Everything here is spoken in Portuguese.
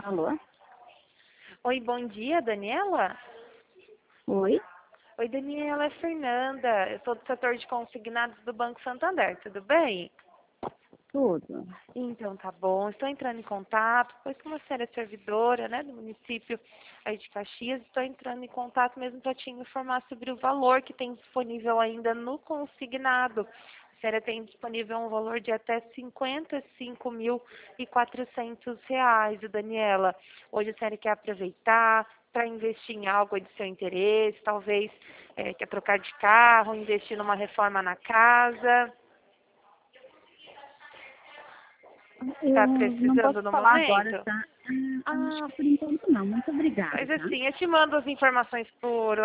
Alô? Oi, bom dia, Daniela? Oi? Oi, Daniela, é Fernanda. Eu sou do setor de consignados do Banco Santander, tudo bem? Tudo. Então, tá bom. Estou entrando em contato, pois como a senhora é servidora, né, do município aí de Caxias, estou entrando em contato mesmo para te informar sobre o valor que tem disponível ainda no consignado. A senhora tem disponível um valor de até R$ 55.400, Daniela. Hoje a senhora quer aproveitar para investir em algo de seu interesse, talvez quer trocar de carro, investir numa reforma na casa. Eu Está não precisando posso no falar agora, momento? tá? Acho Ah, que por enquanto não. Muito obrigada, mas tá? assim, eu te mando as informações por